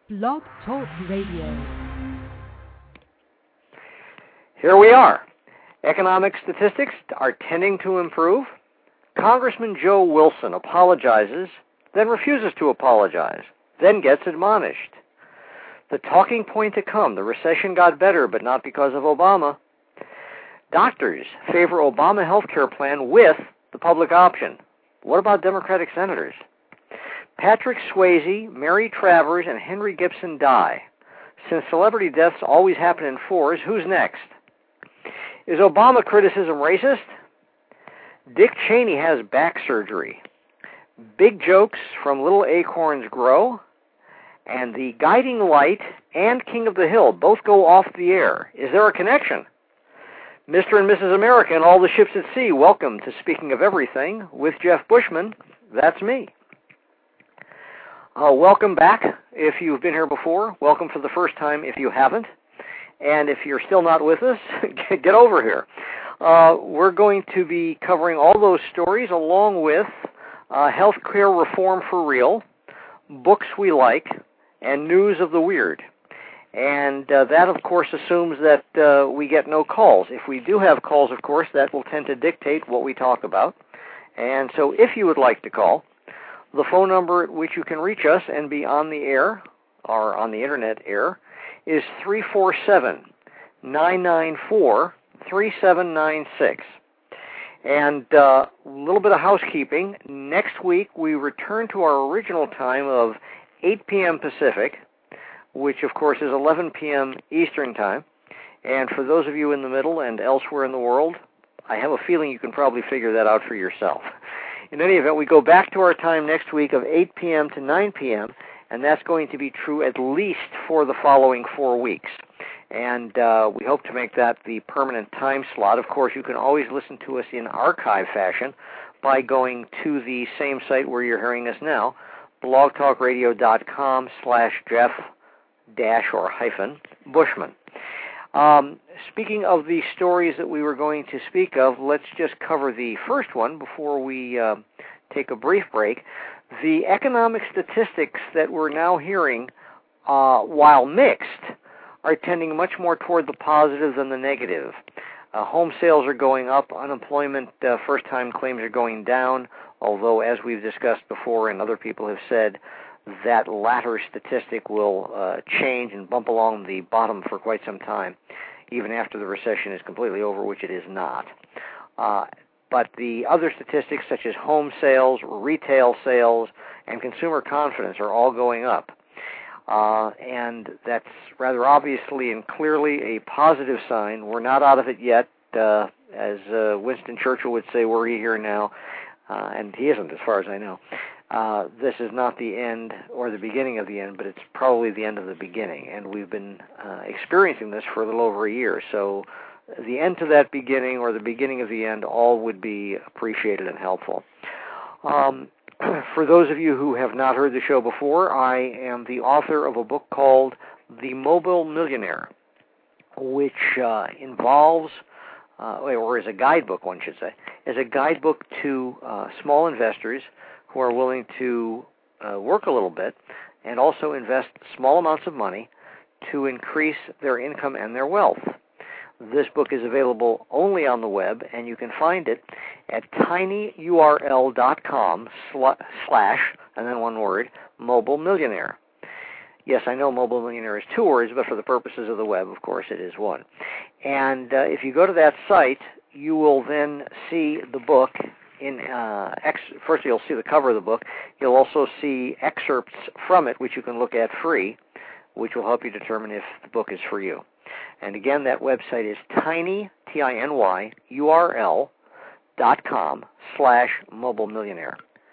Blog Talk Radio. Here we are. Economic statistics are tending to improve. Congressman Joe Wilson apologizes, then refuses to apologize, then gets admonished. The talking point to come, the recession got better, but not because of Obama. Doctors favor Obama health care plan with the public option. What about Democratic senators? Patrick Swayze, Mary Travers, and Henry Gibson die. Since celebrity deaths always happen in fours, who's next? Is Obama criticism racist? Dick Cheney has back surgery. Big jokes from Little Acorns grow. And The Guiding Light and King of the Hill both go off the air. Is there a connection? Mr. and Mrs. America and all the ships at sea, welcome to Speaking of Everything with Jeff Bushman. That's me. Welcome back if you've been here before. Welcome for the first time if you haven't. And if you're still not with us, get over here. We're going to be covering all those stories along with healthcare reform for real, books we like, and news of the weird. And that, of course, assumes that we get no calls. If we do have calls, of course, that will tend to dictate what we talk about. And so if you would like to call, the phone number at which you can reach us and be on the air, or on the internet air, is 347-994-3796. And a little bit of housekeeping. Next week, we return to our original time of 8 p.m. Pacific, which, of course, is 11 p.m. Eastern Time. And for those of you in the middle and elsewhere in the world, I have a feeling you can probably figure that out for yourself. In any event, we go back to our time next week of 8 p.m. to 9 p.m., and that's going to be true at least for the following 4 weeks. And we hope to make that the permanent time slot. Of course, you can always listen to us in archive fashion by going to the same site where you're hearing us now, blogtalkradio.com/Jeff-Bushman. Speaking of the stories that we were going to speak of, let's just cover the first one before we take a brief break. The economic statistics that we're now hearing, while mixed, are tending much more toward the positive than the negative. Home sales are going up, unemployment first-time claims are going down, although, as we've discussed before and other people have said, that latter statistic will change and bump along the bottom for quite some time, even after the recession is completely over, which it is not. But the other statistics, such as home sales, retail sales, and consumer confidence, are all going up. And that's rather obviously and clearly a positive sign. We're not out of it yet. As Winston Churchill would say, we're here now. And he isn't, as far as I know. This is not the end or the beginning of the end, but it's probably the end of the beginning. And we've been experiencing this for a little over a year. So the end to that beginning or the beginning of the end, all would be appreciated and helpful. For those of you who have not heard the show before, I am the author of a book called The Mobile Millionaire, which involves, or is a guidebook, one should say, is a guidebook to small investors who are willing to work a little bit and also invest small amounts of money to increase their income and their wealth. This book is available only on the web, and you can find it at tinyurl.com/ and then one word, Mobile Millionaire. Yes, I know Mobile Millionaire is 2 words, but for the purposes of the web, of course, it is 1. And if you go to that site, you will then see the book. First, you'll see the cover of the book. You'll also see excerpts from it, which you can look at free, which will help you determine if the book is for you. And again, that website is tiny, Tinyurl.com /Mobile Millionaire.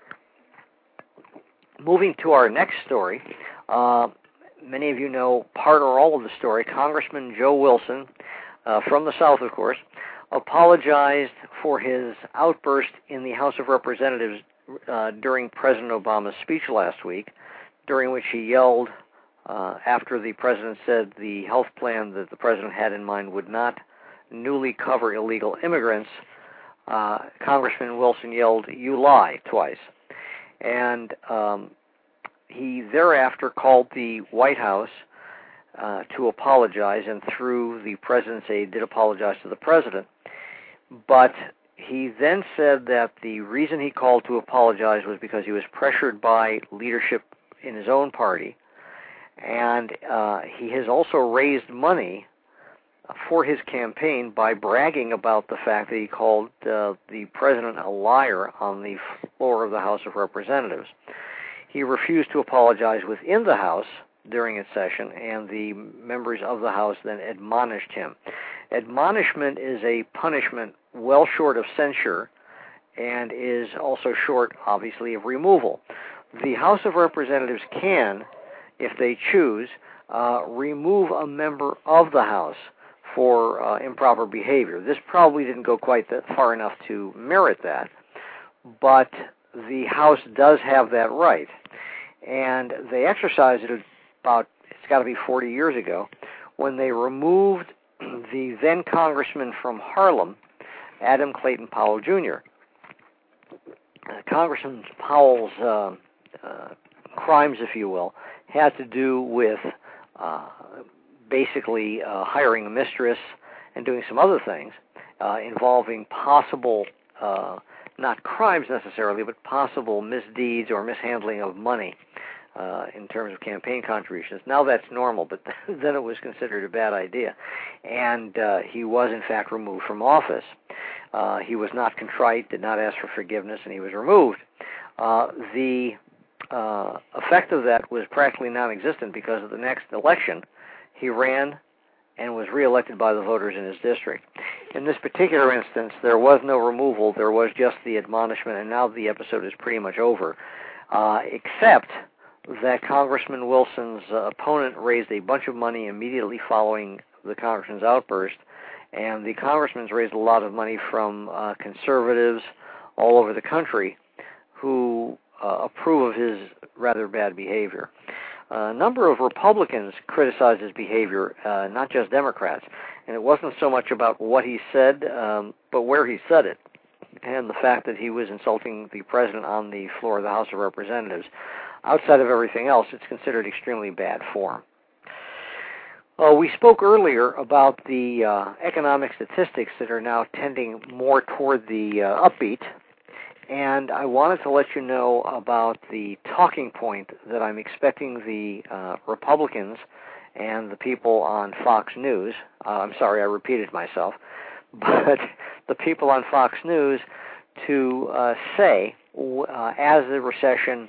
Moving to our next story, many of you know part or all of the story. Congressman Joe Wilson, from the South, of course, apologized for his outburst in the House of Representatives during President Obama's speech last week, during which he yelled after the president said the health plan that the president had in mind would not newly cover illegal immigrants. Congressman Wilson yelled, "You lie," twice. And he thereafter called the White House to apologize, and through the president's aide did apologize to the president. But he then said that the reason he called to apologize was because he was pressured by leadership in his own party, and he has also raised money for his campaign by bragging about the fact that he called the president a liar on the floor of the House of Representatives. He refused to apologize within the House during its session, and the members of the House then admonished him. Admonishment is a punishment well short of censure and is also short, obviously, of removal. The House of Representatives can, if they choose, remove a member of the House for improper behavior. This probably didn't go quite that far enough to merit that, but the House does have that right. And they exercised it about, it's got to be 40 years ago, when they removed the then congressman from Harlem, Adam Clayton Powell, Jr. Congressman Powell's crimes, if you will, had to do with basically hiring a mistress and doing some other things involving possible, not crimes necessarily, but possible misdeeds or mishandling of money in terms of campaign contributions. Now that's normal, but then it was considered a bad idea. And he was, in fact, removed from office. He was not contrite, did not ask for forgiveness, and he was removed. The effect of that was practically non-existent because of the next election, he ran and was reelected by the voters in his district. In this particular instance, there was no removal, there was just the admonishment, and now the episode is pretty much over, except that Congressman Wilson's opponent raised a bunch of money immediately following the congressman's outburst, and the congressman's raised a lot of money from conservatives all over the country who approve of his rather bad behavior. A number of Republicans criticized his behavior, not just Democrats, and it wasn't so much about what he said, but where he said it, and the fact that he was insulting the president on the floor of the House of Representatives. Outside of everything else, it's considered extremely bad form. We spoke earlier about the economic statistics that are now tending more toward the upbeat, and I wanted to let you know about the talking point that I'm expecting the Republicans and the people on Fox News, I'm sorry, I repeated myself, but the people on Fox News to say as the recession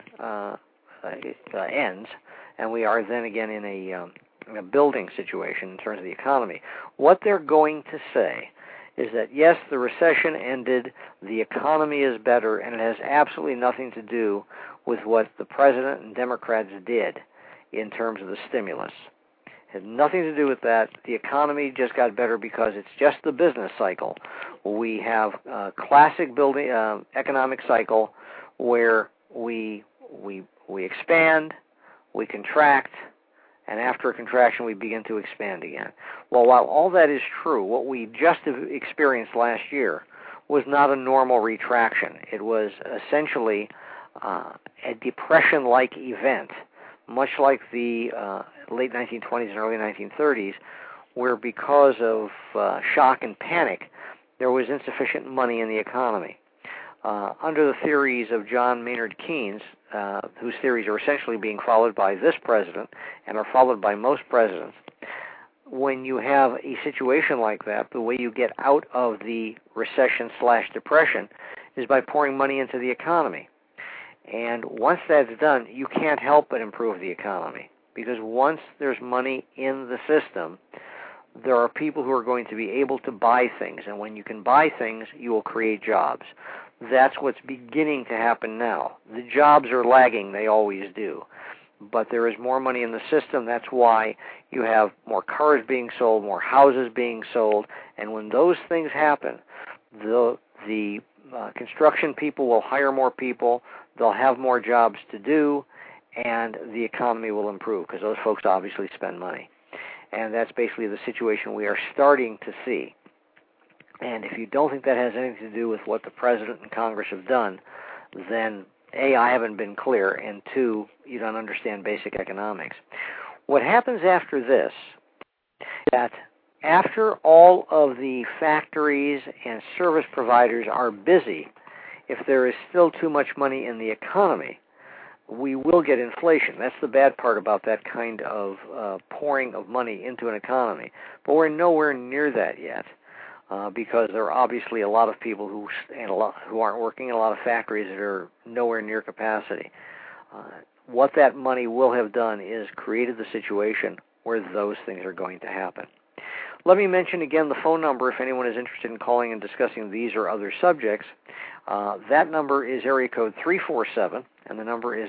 ends, and we are then again in a building situation in terms of the economy, what they're going to say is that, yes, the recession ended, the economy is better, and it has absolutely nothing to do with what the president and Democrats did in terms of the stimulus. It had nothing to do with that. The economy just got better because it's just the business cycle. We have a classic building economic cycle where we expand, we contract, and after a contraction, we begin to expand again. Well, while all that is true, what we just experienced last year was not a normal retraction. It was essentially a depression-like event, much like the late 1920s and early 1930s, where because of shock and panic, there was insufficient money in the economy. Under the theories of John Maynard Keynes, whose theories are essentially being followed by this president and are followed by most presidents, when you have a situation like that, the way you get out of the recession/depression is by pouring money into the economy. And once that's done, you can't help but improve the economy, because once there's money in the system, there are people who are going to be able to buy things, and when you can buy things, you will create jobs. That's what's beginning to happen now. The jobs are lagging, they always do. But there is more money in the system. That's why you have more cars being sold, more houses being sold. And when those things happen, the construction people will hire more people, they'll have more jobs to do, and the economy will improve because those folks obviously spend money. And that's basically the situation we are starting to see. And if you don't think that has anything to do with what the President and Congress have done, then A, I haven't been clear, and two, you don't understand basic economics. What happens after this, that after all of the factories and service providers are busy, if there is still too much money in the economy, we will get inflation. That's the bad part about that kind of pouring of money into an economy. But we're nowhere near that yet, because there are obviously a lot of people who aren't working in a lot of factories that are nowhere near capacity. What that money will have done is created the situation where those things are going to happen. Let me mention again the phone number if anyone is interested in calling and discussing these or other subjects. That number is area code 347, and the number is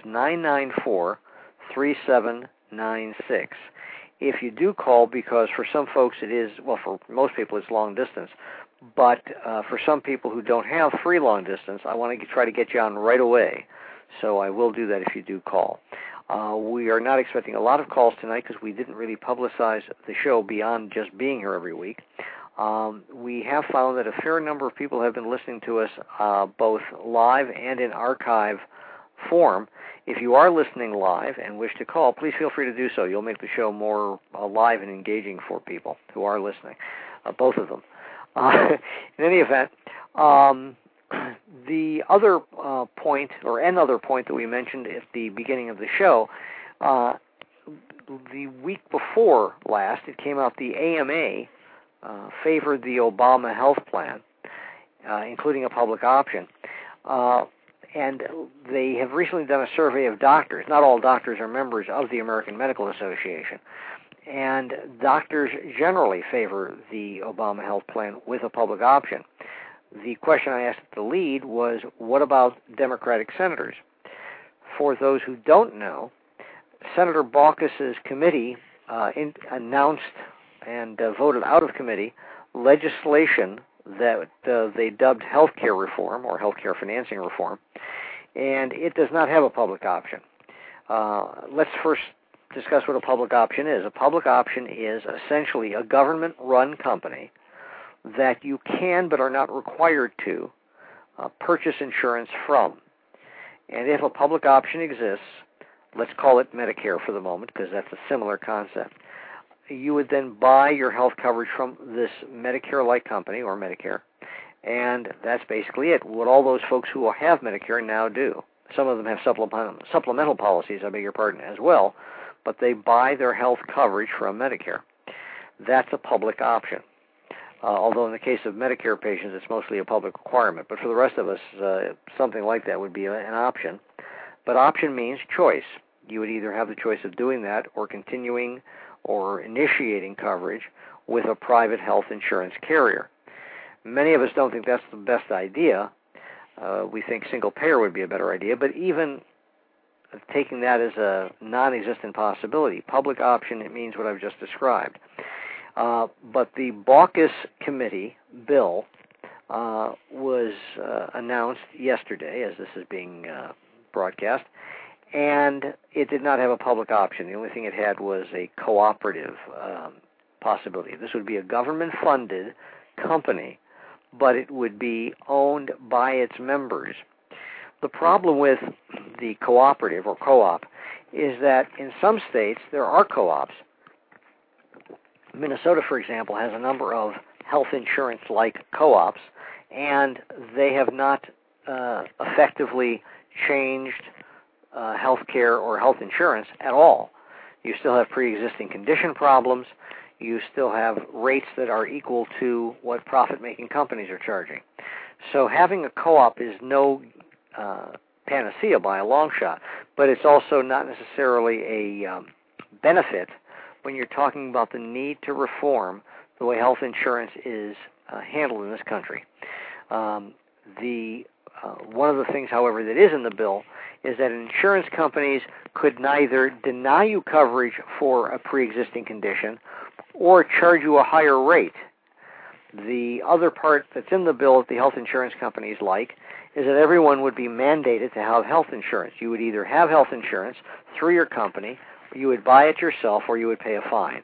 994-3796. If you do call, because for some folks it is, well, for most people it's long distance, but for some people who don't have free long distance, I want to try to get you on right away. So I will do that if you do call. We are not expecting a lot of calls tonight because we didn't really publicize the show beyond just being here every week. We have found that a fair number of people have been listening to us both live and in archive form. If you are listening live and wish to call, please feel free to do so. You'll make the show more alive and engaging for people who are listening, both of them. In any event, the other point, or another point that we mentioned at the beginning of the show, the week before last, it came out the AMA favored the Obama health plan, including a public option. And they have recently done a survey of doctors. Not all doctors are members of the American Medical Association. And doctors generally favor the Obama health plan with a public option. The question I asked at the lead was, what about Democratic senators? For those who don't know, Senator Baucus's committee announced and voted out of committee legislation that they dubbed health care reform or health care financing reform, and it does not have a public option. Let's first discuss what a public option is. A public option is essentially a government-run company that you can but are not required to purchase insurance from. And if a public option exists, let's call it Medicare for the moment because that's a similar concept, you would then buy your health coverage from this Medicare-like company, or Medicare, and that's basically it. What all those folks who have Medicare now do. Some of them have supplemental policies, I beg your pardon, as well, but they buy their health coverage from Medicare. That's a public option. Although in the case of Medicare patients, it's mostly a public requirement. But for the rest of us, something like that would be an option. But option means choice. You would either have the choice of doing that or continuing or initiating coverage with a private health insurance carrier. Many of us don't think that's the best idea. We think single payer would be a better idea, but even taking that as a non-existent possibility, public option, it means what I've just described. But the Baucus Committee bill was announced yesterday, as this is being broadcast, and it did not have a public option. The only thing it had was a cooperative possibility. This would be a government-funded company, but it would be owned by its members. The problem with the cooperative or co-op is that in some states there are co-ops. Minnesota, for example, has a number of health insurance-like co-ops, and they have not effectively changed health care or health insurance at all. You still have pre-existing condition problems. You still have rates that are equal to what profit-making companies are charging. So having a co-op is no panacea by a long shot, but it's also not necessarily a benefit when you're talking about the need to reform the way health insurance is handled in this country. One of the things, however, that is in the bill is that insurance companies could neither deny you coverage for a pre-existing condition or charge you a higher rate. The other part that's in the bill that the health insurance companies like is that everyone would be mandated to have health insurance. You would either have health insurance through your company, you would buy it yourself, or you would pay a fine.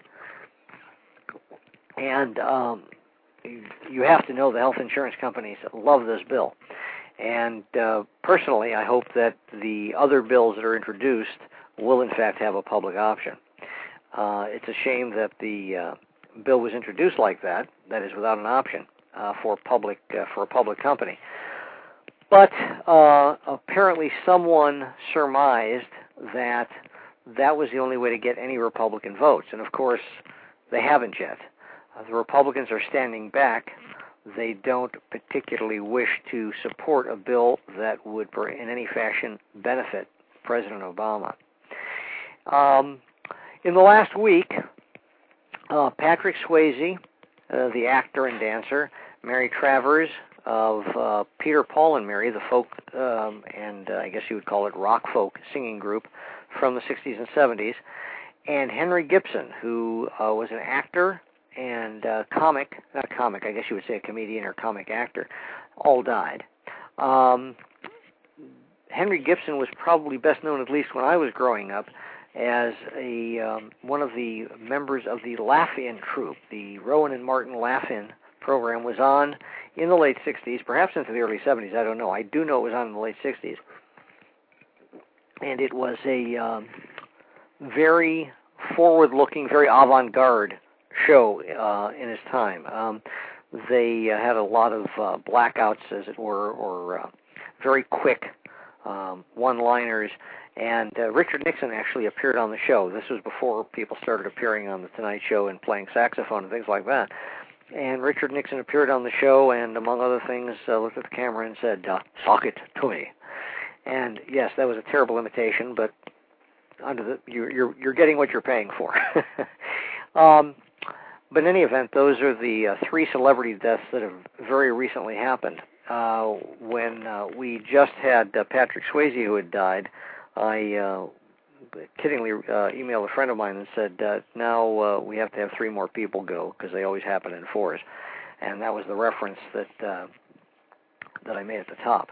And you have to know the health insurance companies love this bill. And personally, I hope that the other bills that are introduced will, in fact, have a public option. It's a shame that the bill was introduced like that is, without an option for a public company. But apparently someone surmised that was the only way to get any Republican votes. And, of course, they haven't yet. The Republicans are standing back. They don't particularly wish to support a bill that would, in any fashion, benefit President Obama. In the last week, Patrick Swayze, the actor and dancer, Mary Travers of Peter, Paul, and Mary, the folk and I guess you would call it rock folk singing group from the 60s and 70s, and Henry Gibson, who was an actor and I guess you would say a comedian or comic actor, all died. Henry Gibson was probably best known, at least when I was growing up, as one of the members of the Laugh-In troupe. The Rowan and Martin Laugh-In program was on in the late 60s, perhaps into the early 70s, I don't know. I do know it was on in the late 60s. And it was a very forward-looking, very avant-garde show in its time. They had a lot of blackouts, as it were, or very quick one-liners. And Richard Nixon actually appeared on the show. This was before people started appearing on The Tonight Show and playing saxophone and things like that. And Richard Nixon appeared on the show and, among other things, looked at the camera and said, "Sock it to me." And yes, that was a terrible imitation, but you're getting what you're paying for. But in any event, those are the three celebrity deaths that have very recently happened. When we just had Patrick Swayze, who had died, I kiddingly emailed a friend of mine and said, now we have to have three more people go, because they always happen in fours. And that was the reference that I made at the top.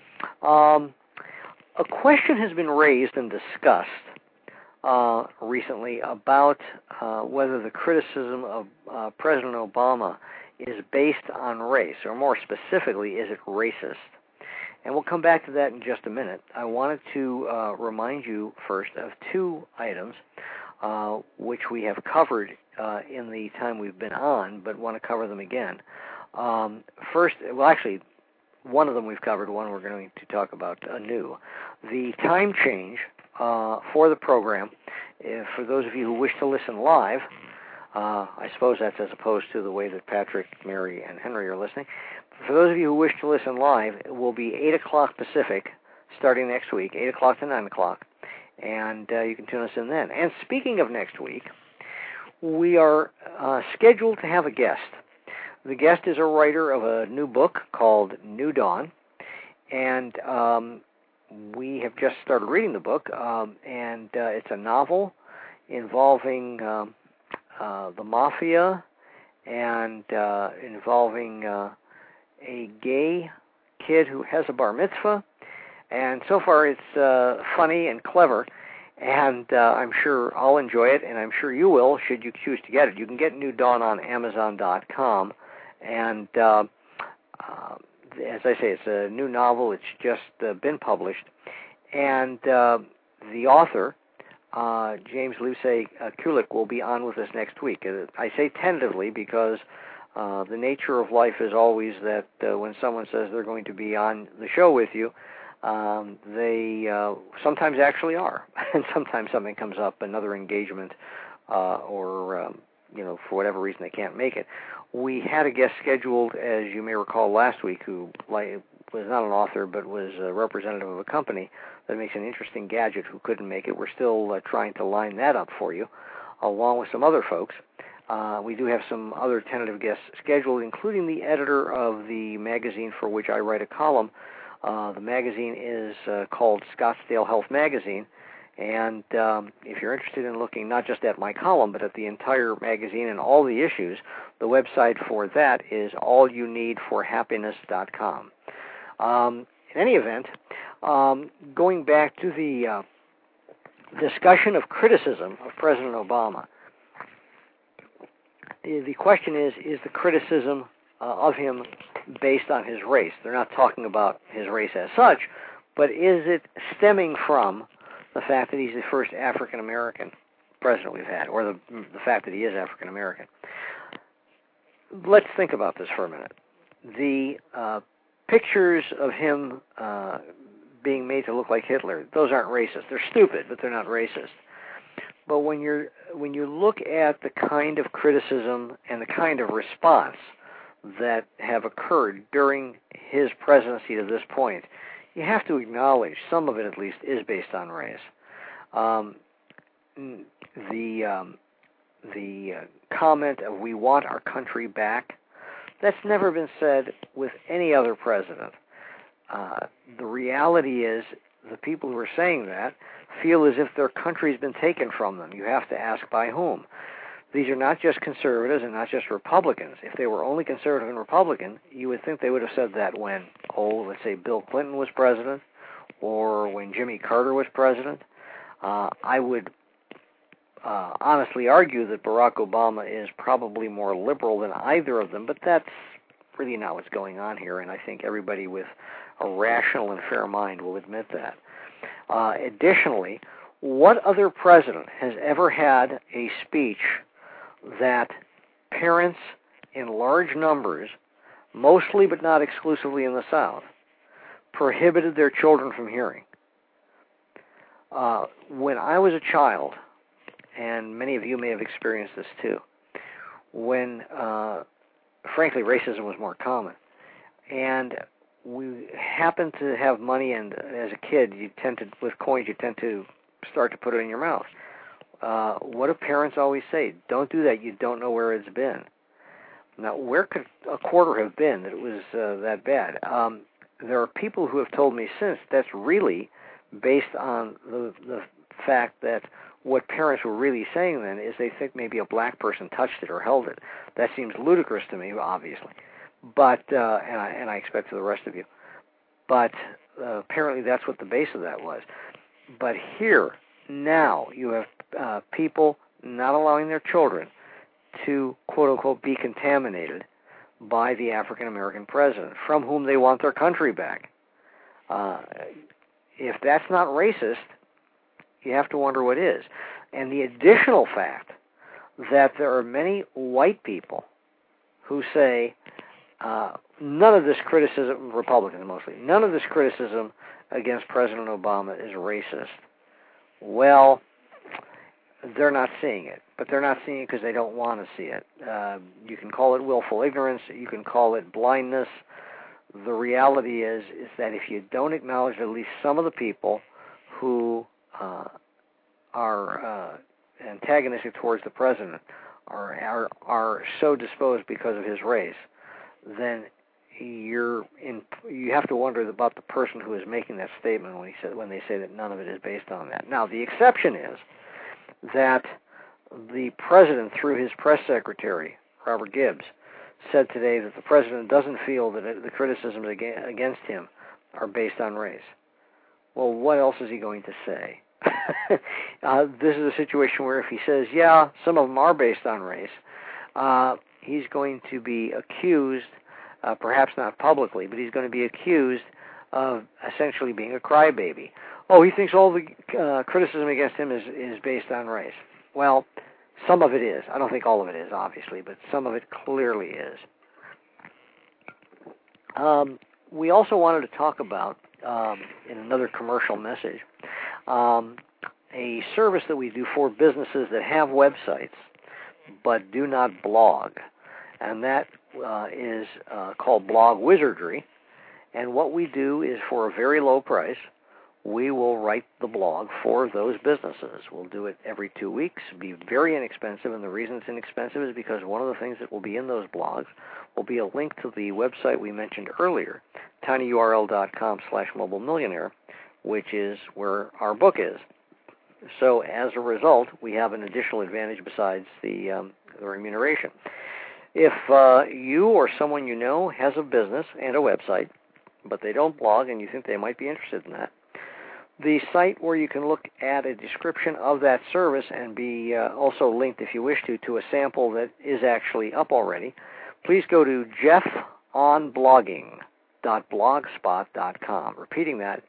A question has been raised and discussed recently about whether the criticism of President Obama is based on race, or more specifically, is it racist? And we'll come back to that in just a minute. I wanted to remind you first of two items which we have covered in the time we've been on, but want to cover them again. First, well, actually, one of them we've covered, one we're going to talk about anew. The time change for the program, for those of you who wish to listen live, I suppose that's as opposed to the way that Patrick, Mary, and Henry are listening. For those of you who wish to listen live, it will be 8 o'clock Pacific starting next week, 8 o'clock to 9 o'clock, and you can tune us in then. And speaking of next week, we are scheduled to have a guest. The guest is a writer of a new book called New Dawn, and we have just started reading the book, and it's a novel involving the mafia and involving a gay kid who has a bar mitzvah, and so far it's funny and clever, and I'm sure I'll enjoy it, and I'm sure you will, should you choose to get it. You can get New Dawn on Amazon.com, and as I say, it's a new novel. It's just been published, and the author, James Lucey Kulik, will be on with us next week. I say tentatively because the nature of life is always that when someone says they're going to be on the show with you, they sometimes actually are, and sometimes something comes up, another engagement, or for whatever reason they can't make it. We had a guest scheduled, as you may recall, last week, who was not an author but was a representative of a company that makes an interesting gadget, who couldn't make it. We're still trying to line that up for you, along with some other folks. We do have some other tentative guests scheduled, including the editor of the magazine for which I write a column. The magazine is called Scottsdale Health Magazine, and if you're interested in looking not just at my column, but at the entire magazine and all the issues, the website for that is allyouneedforhappiness.com. In any event, going back to the discussion of criticism of President Obama, the question is the criticism of him based on his race? They're not talking about his race as such, but is it stemming from the fact that he's the first African American president we've had, or the fact that he is African American? Let's think about this for a minute. The pictures of him being made to look like Hitler, those aren't racist. They're stupid, but they're not racist. But when you look at the kind of criticism and the kind of response that have occurred during his presidency to this point, you have to acknowledge some of it, at least, is based on race. The comment of "we want our country back," that's never been said with any other president. The reality is the people who are saying that feel as if their country's been taken from them. You have to ask by whom. These are not just conservatives and not just Republicans. If they were only conservative and Republican, you would think they would have said that when, let's say Bill Clinton was president, or when Jimmy Carter was president. I would honestly argue that Barack Obama is probably more liberal than either of them, but that's really not what's going on here, and I think everybody with a rational and fair mind will admit that. Additionally, what other president has ever had a speech that parents in large numbers, mostly but not exclusively in the South, prohibited their children from hearing? When I was a child, and many of you may have experienced this too, when, frankly, racism was more common, and we happened to have money, and as a kid, with coins, you tend to start to put it in your mouth. What do parents always say? Don't do that. You don't know where it's been. Now, where could a quarter have been that it was that bad? There are people who have told me since that's really based on the fact that what parents were really saying then is they think maybe a black person touched it or held it. That seems ludicrous to me, obviously, but and I expect to the rest of you. But apparently that's what the base of that was. But here, now, you have people not allowing their children to, quote-unquote, be contaminated by the African-American president, from whom they want their country back. If that's not racist, you have to wonder what is. And the additional fact that there are many white people who say none of this criticism, Republicans mostly, none of this criticism against President Obama is racist. Well, they're not seeing it, but they're not seeing it because they don't want to see it. You can call it willful ignorance, you can call it blindness. The reality is that if you don't acknowledge at least some of the people who are antagonistic towards the president, are so disposed because of his race, then you have to wonder about the person who is making that statement when they say that none of it is based on that. Now, the exception is that the president, through his press secretary, Robert Gibbs, said today that the president doesn't feel that the criticisms against him are based on race. Well, what else is he going to say? This is a situation where if he says, yeah, some of them are based on race, he's going to be accused, perhaps not publicly, but he's going to be accused of essentially being a crybaby. Oh, he thinks all the criticism against him is based on race. Well, some of it is. I don't think all of it is, obviously, but some of it clearly is. We also wanted to talk about, in another commercial message, a service that we do for businesses that have websites but do not blog, and that is called Blog Wizardry. And what we do is, for a very low price, we will write the blog for those businesses. We'll do it every 2 weeks. It'll be very inexpensive, and the reason it's inexpensive is because one of the things that will be in those blogs will be a link to the website we mentioned earlier, tinyurl.com/mobilemillionaire, which is where our book is. So as a result, we have an additional advantage besides the remuneration. If you or someone you know has a business and a website, but they don't blog and you think they might be interested in that, the site where you can look at a description of that service and be also linked, if you wish to a sample that is actually up already, please go to jeffonblogging.blogspot.com. Repeating that,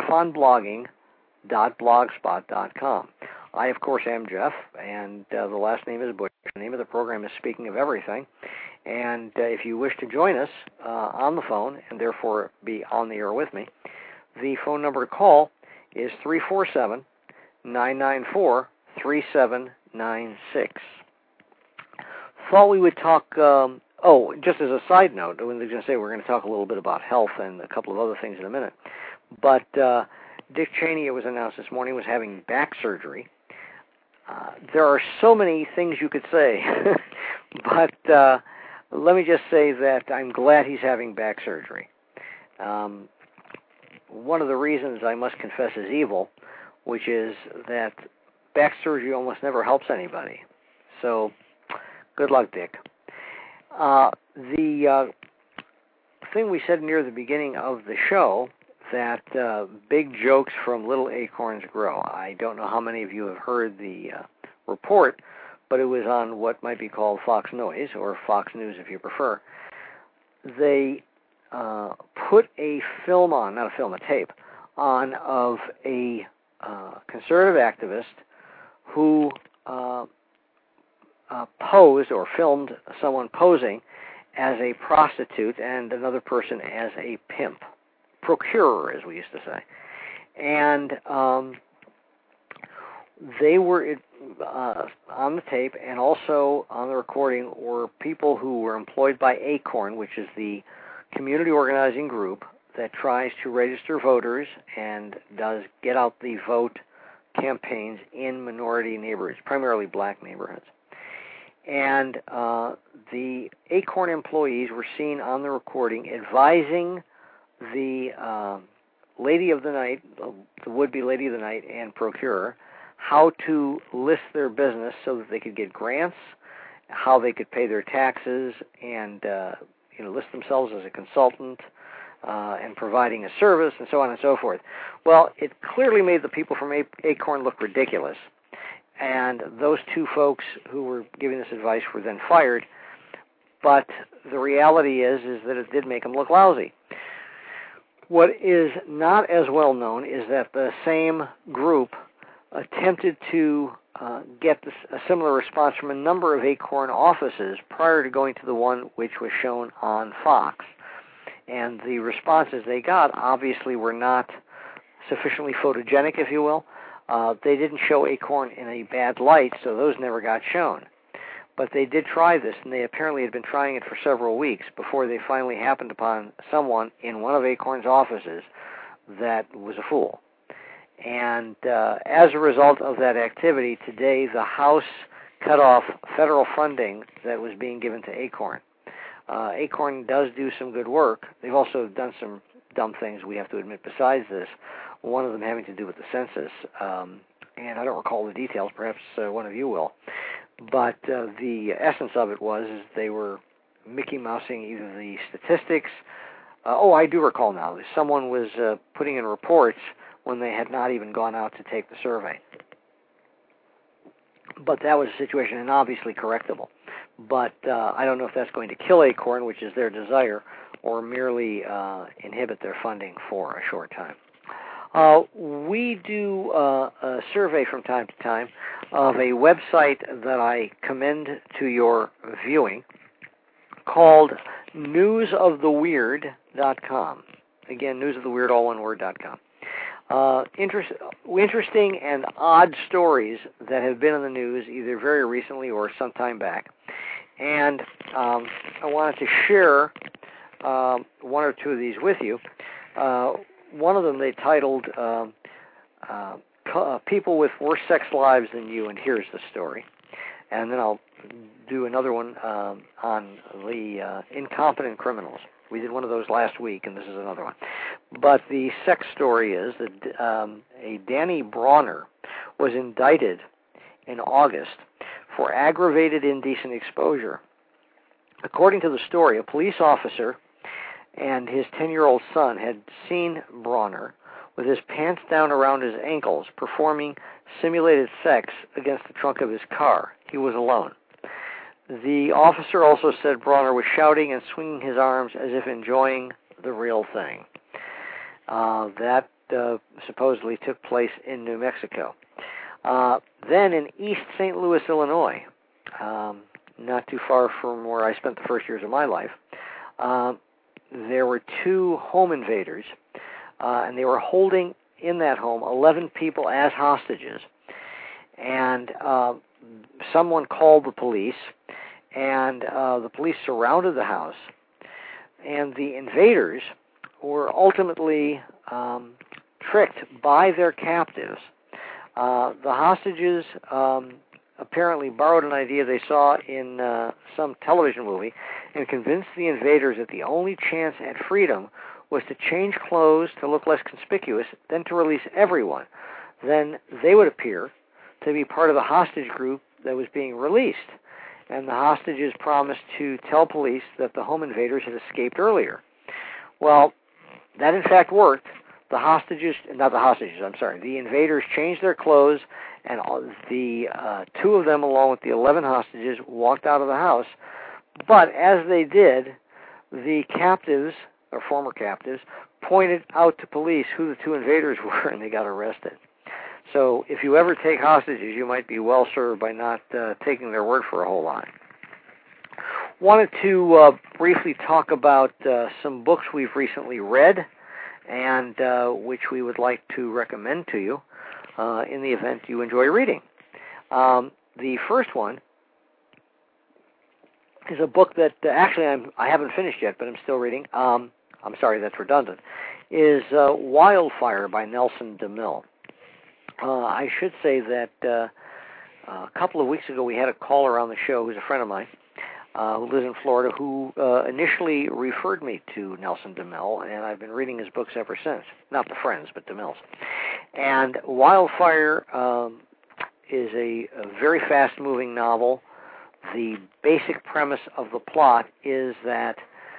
jeffonblogging.blogspot.com. I, of course, am Jeff, and the last name is Bush. The name of the program is Speaking of Everything. And if you wish to join us on the phone, and therefore be on the air with me, the phone number to call is 347-994-3796. Thought we would talk, just as a side note, I was going to say we're going to talk a little bit about health and a couple of other things in a minute, but Dick Cheney, it was announced this morning, was having back surgery. There are so many things you could say, but let me just say that I'm glad he's having back surgery. One of the reasons I must confess is evil, which is that back surgery almost never helps anybody. So, good luck, Dick. The thing we said near the beginning of the show, that big jokes from little acorns grow. I don't know how many of you have heard the report, but it was on what might be called Fox Noise, or Fox News if you prefer. They put a film on, not a film, a tape, on of a conservative activist who posed or filmed someone posing as a prostitute and another person as a pimp. Procurer, as we used to say. And they were on the tape and also on the recording were people who were employed by ACORN, which is the community organizing group that tries to register voters and does get out the vote campaigns in minority neighborhoods, primarily black neighborhoods. And the ACORN employees were seen on the recording advising the lady of the night, the would-be lady of the night and procurer, how to list their business so that they could get grants, how they could pay their taxes, and list themselves as a consultant and providing a service, and so on and so forth. Well, it clearly made the people from ACORN look ridiculous, and those two folks who were giving this advice were then fired. But the reality is that it did make them look lousy. What is not as well known is that the same group attempted to get a similar response from a number of ACORN offices prior to going to the one which was shown on Fox. And the responses they got obviously were not sufficiently photogenic, if you will. They didn't show ACORN in a bad light, so those never got shown. But they did try this, and they apparently had been trying it for several weeks before they finally happened upon someone in one of ACORN's offices that was a fool. And as a result of that activity, today the House cut off federal funding that was being given to ACORN. ACORN does do some good work. They've also done some dumb things, we have to admit, besides this, one of them having to do with the census. And I don't recall the details, perhaps one of you will. But the essence of it was they were Mickey Mousing either the statistics. I do recall now. Someone was putting in reports when they had not even gone out to take the survey. But that was a situation, and obviously correctable. But I don't know if that's going to kill ACORN, which is their desire, or merely inhibit their funding for a short time. We do a survey from time to time of a website that I commend to your viewing called newsoftheweird.com. Again, newsoftheweird, all one word.com. Interesting and odd stories that have been in the news either very recently or some time back. And I wanted to share one or two of these with you. One of them they titled People with Worse Sex Lives Than You, and here's the story. And then I'll do another one on the incompetent criminals. We did one of those last week, and this is another one. But the sex story is that a Danny Bronner was indicted in August for aggravated indecent exposure. According to the story, a police officer and his 10-year-old son had seen Bronner with his pants down around his ankles performing simulated sex against the trunk of his car. He was alone. The officer also said Brawner was shouting and swinging his arms as if enjoying the real thing. That supposedly took place in New Mexico. Then in East St. Louis, Illinois, not too far from where I spent the first years of my life, there were two home invaders, and they were holding in that home 11 people as hostages. And someone called the police, and the police surrounded the house, and the invaders were ultimately tricked by their captives. The hostages apparently borrowed an idea they saw in some television movie and convinced the invaders that the only chance at freedom was to change clothes to look less conspicuous, then to release everyone. Then they would appear to be part of the hostage group that was being released. And the hostages promised to tell police that the home invaders had escaped earlier. Well, that in fact worked. The invaders changed their clothes, and the two of them, along with the 11 hostages, walked out of the house. But as they did, the captives, or former captives, pointed out to police who the two invaders were, and they got arrested. So if you ever take hostages, you might be well served by not taking their word for a whole lot. Wanted to briefly talk about some books we've recently read, and which we would like to recommend to you in the event you enjoy reading. The first one is a book that actually I haven't finished yet, but I'm still reading. I'm sorry, that's redundant. Is Wildfire by Nelson DeMille. I should say that a couple of weeks ago we had a caller on the show who's a friend of mine who lives in Florida who initially referred me to Nelson DeMille, and I've been reading his books ever since. Not the Friends, but DeMille's. And Wildfire is a very fast-moving novel. The basic premise of the plot is that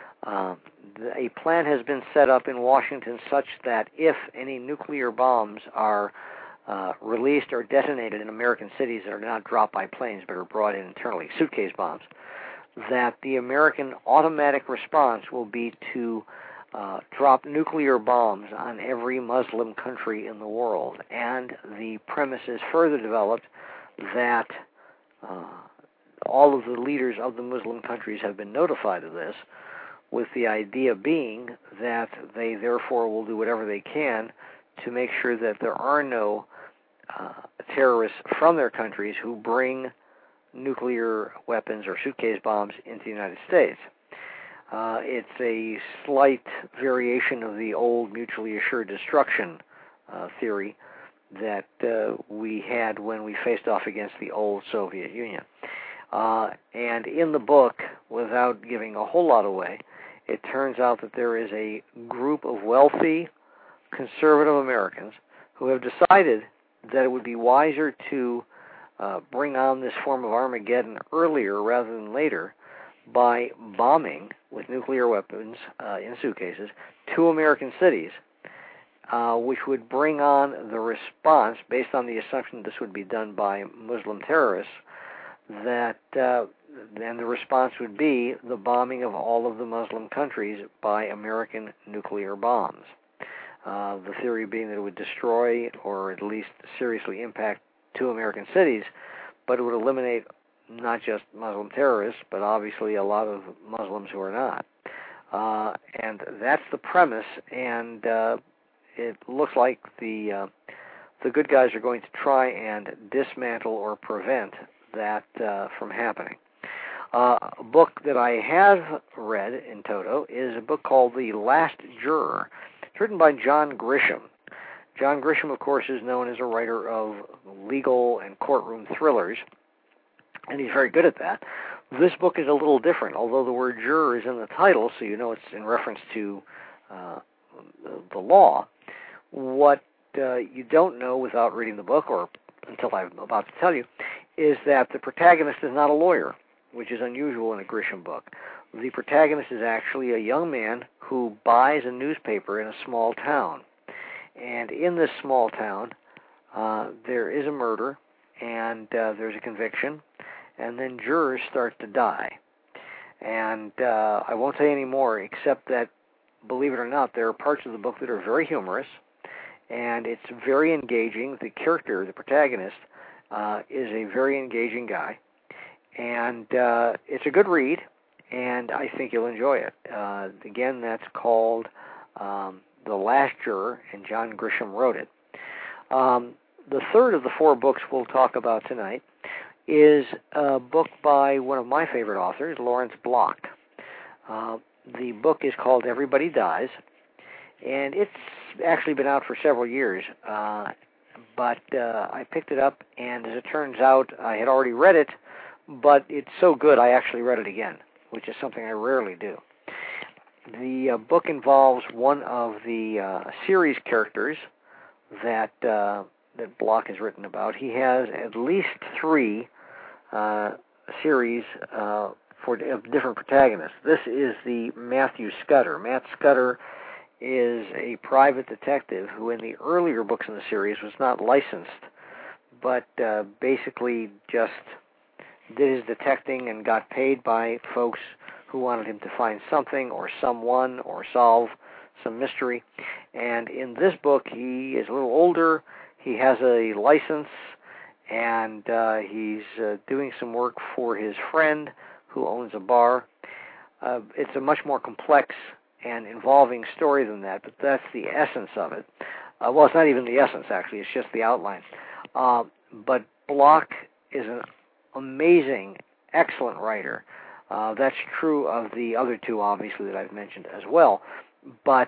a plan has been set up in Washington such that if any nuclear bombs are released or detonated in American cities that are not dropped by planes but are brought in internally, suitcase bombs, that the American automatic response will be to drop nuclear bombs on every Muslim country in the world. And the premise is further developed that all of the leaders of the Muslim countries have been notified of this, with the idea being that they therefore will do whatever they can to make sure that there are no terrorists from their countries who bring nuclear weapons or suitcase bombs into the United States. It's a slight variation of the old mutually assured destruction theory that we had when we faced off against the old Soviet Union. And in the book, without giving a whole lot away, it turns out that there is a group of wealthy, conservative Americans who have decided that it would be wiser to bring on this form of Armageddon earlier rather than later by bombing with nuclear weapons in suitcases 2 American cities, which would bring on the response, based on the assumption this would be done by Muslim terrorists, that then the response would be the bombing of all of the Muslim countries by American nuclear bombs. The theory being that it would destroy or at least seriously impact 2 American cities, but it would eliminate not just Muslim terrorists, but obviously a lot of Muslims who are not. And that's the premise, and it looks like the good guys are going to try and dismantle or prevent that from happening. A book that I have read in toto is a book called The Last Juror. It's written by John Grisham. John Grisham, of course, is known as a writer of legal and courtroom thrillers, and he's very good at that. This book is a little different, although the word juror is in the title, so you know it's in reference to the law. What you don't know without reading the book, or until I'm about to tell you, is that the protagonist is not a lawyer, which is unusual in a Grisham book. The protagonist is actually a young man who buys a newspaper in a small town. And in this small town, there is a murder, and there's a conviction, and then jurors start to die. And I won't say any more, except that, believe it or not, there are parts of the book that are very humorous, and it's very engaging. The character, the protagonist, is a very engaging guy, and it's a good read, and I think you'll enjoy it. Again, that's called The Last Juror, and John Grisham wrote it. The third of the four books we'll talk about tonight is a book by one of my favorite authors, Lawrence Block. The book is called Everybody Dies, and it's actually been out for several years, but I picked it up, and as it turns out, I had already read it, but it's so good I actually read it again, which is something I rarely do. The book involves one of the series characters that Block has written about. He has at least three series of different protagonists. This is the Matthew Scudder. Matt Scudder is a private detective who in the earlier books in the series was not licensed, but basically just did his detecting and got paid by folks who wanted him to find something or someone or solve some mystery. And in this book, he is a little older, he has a license, and he's doing some work for his friend who owns a bar. It's a much more complex and involving story than that, but that's the essence of it. Well, it's not even the essence, actually. It's just the outline. But Block is an amazing, excellent writer. That's true of the other two, obviously, that I've mentioned as well. But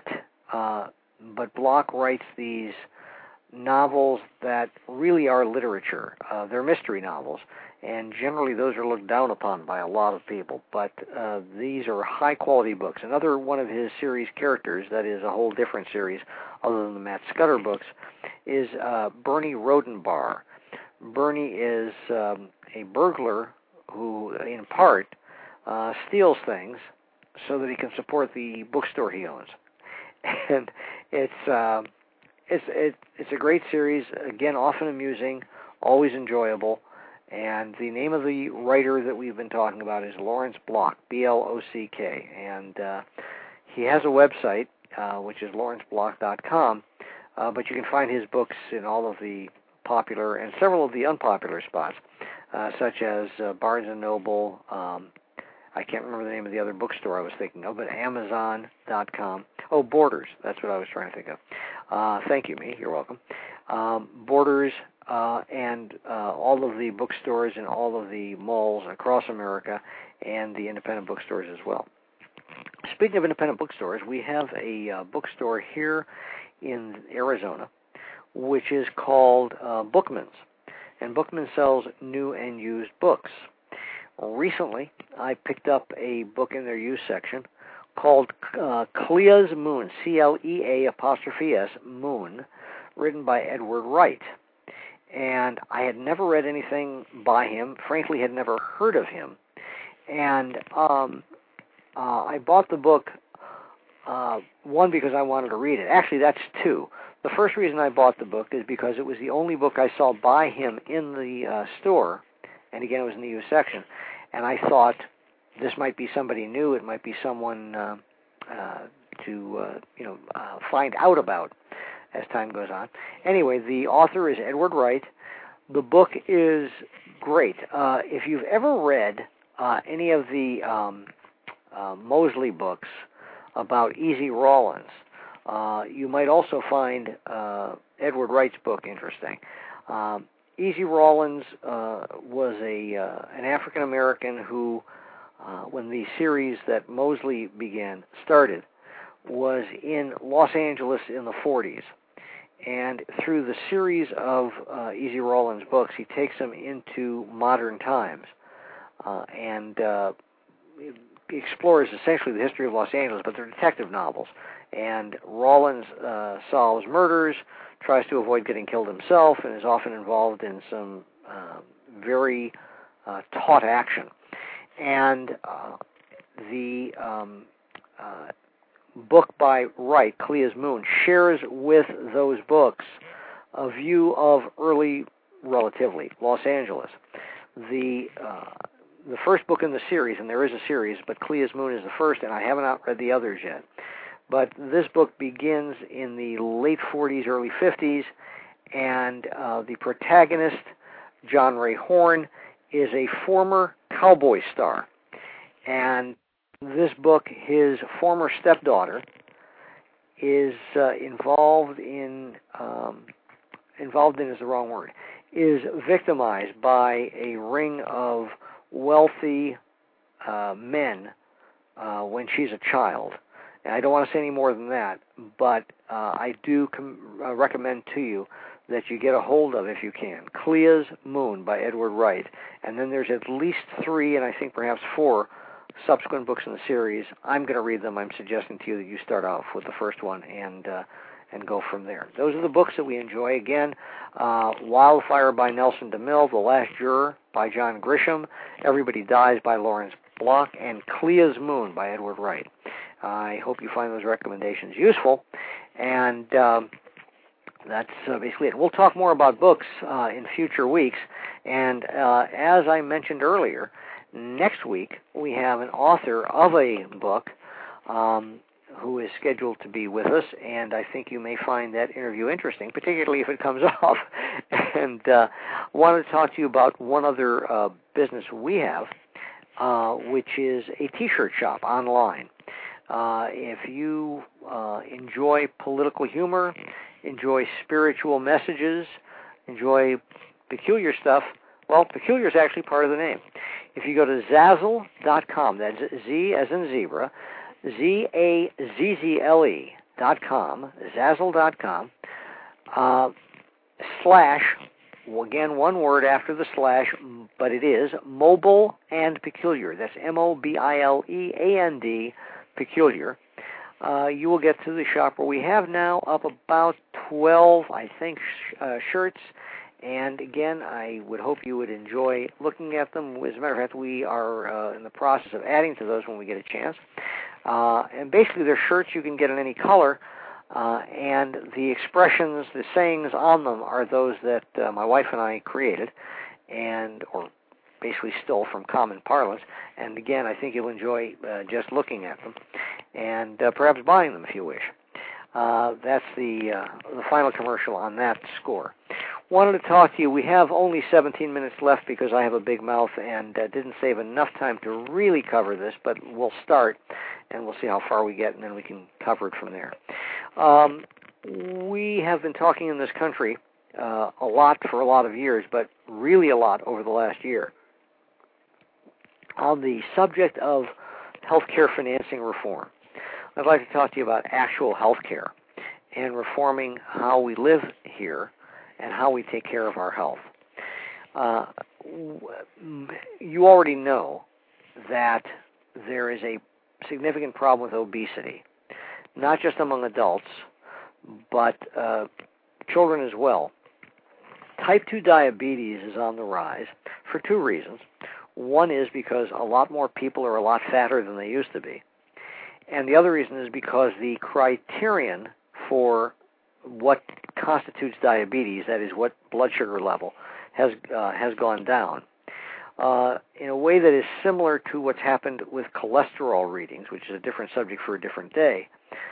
Block writes these novels that really are literature. They're mystery novels, and generally those are looked down upon by a lot of people. But these are high-quality books. Another one of his series characters, that is a whole different series other than the Matt Scudder books, is Bernie Rodenbar. Bernie is a burglar who, in part, steals things so that he can support the bookstore he owns. And it's a great series, again, often amusing, always enjoyable, and the name of the writer that we've been talking about is Lawrence Block, B-L-O-C-K, and he has a website, which is lawrenceblock.com, but you can find his books in all of the popular and several of the unpopular spots, such as Barnes & Noble, I can't remember the name of the other bookstore I was thinking of, but Amazon.com. Oh, Borders. That's what I was trying to think of. Thank you, me. You're welcome. Borders and all of the bookstores and all of the malls across America and the independent bookstores as well. Speaking of independent bookstores, we have a bookstore here in Arizona, which is called Bookman's. And Bookman sells new and used books. Recently, I picked up a book in their used section called Clea's Moon, C-L-E-A''S, Moon, written by Edward Wright. And I had never read anything by him, frankly had never heard of him. And I bought the book, one, because I wanted to read it. Actually, that's two. The first reason I bought the book is because it was the only book I saw by him in the store, and again, it was in the used section. And I thought this might be somebody new. It might be someone to find out about as time goes on. Anyway, the author is Edward Wright. The book is great. If you've ever read any of the Mosley books about E.Z. Rawlins, you might also find Edward Wright's book interesting. E.Z. Rawlins was an African-American who, when the series that Mosley began started, was in Los Angeles in the 40s. And through the series of E.Z. Rawlins' books, he takes them into modern times and explores essentially the history of Los Angeles, but they're detective novels. And Rawlins solves murders, tries to avoid getting killed himself, and is often involved in some very taut action. And the book by Wright, Clea's Moon, shares with those books a view of early, relatively, Los Angeles. the first book in the series, and there is a series, but Clea's Moon is the first, and I haven't read the others yet. But this book begins in the late 40s, early 50s, and the protagonist, John Ray Horn, is a former cowboy star. And this book, his former stepdaughter is involved in is the wrong word, is victimized by a ring of wealthy men when she's a child. And I don't want to say any more than that, but I do recommend to you that you get a hold of, if you can, Clea's Moon by Edward Wright. And then there's at least 3, and I think perhaps 4, subsequent books in the series. I'm going to read them. I'm suggesting to you that you start off with the first one and go from there. Those are the books that we enjoy. Again, Wildfire by Nelson DeMille, The Last Juror by John Grisham, Everybody Dies by Lawrence Block, and Clea's Moon by Edward Wright. I hope you find those recommendations useful, and that's basically it. We'll talk more about books in future weeks, and as I mentioned earlier, next week we have an author of a book who is scheduled to be with us, and I think you may find that interview interesting, particularly if it comes off. And wanted to talk to you about one other business we have, which is a T-shirt shop online. If you enjoy political humor, enjoy spiritual messages, enjoy peculiar stuff, well, peculiar is actually part of the name. If you go to Zazzle.com, that's Z as in zebra, ZAZZLE.com, Zazzle.com, slash, again, one word after the slash, but it is Mobile and Peculiar. That's MOBILEAND, Peculiar. You will get to the shop where we have now up about 12, I think, shirts. And again, I would hope you would enjoy looking at them. As a matter of fact, we are in the process of adding to those when we get a chance. And basically, they're shirts you can get in any color. And the expressions, the sayings on them are those that my wife and I created, or basically stole from common parlance. And again, I think you'll enjoy just looking at them, and perhaps buying them if you wish. That's the final commercial on that score. Wanted to talk to you. We have only 17 minutes left because I have a big mouth and didn't save enough time to really cover this, but we'll start, and we'll see how far we get, and then we can cover it from there. We have been talking in this country a lot for a lot of years, but really a lot over the last year, on the subject of healthcare financing reform. I'd like to talk to you about actual healthcare and reforming how we live here and how we take care of our health. You already know that there is a significant problem with obesity, not just among adults, but children as well. Type 2 diabetes is on the rise for 2 reasons. One is because a lot more people are a lot fatter than they used to be. And the other reason is because the criterion for what constitutes diabetes, that is what blood sugar level, has gone down in a way that is similar to what's happened with cholesterol readings, which is a different subject for a different day.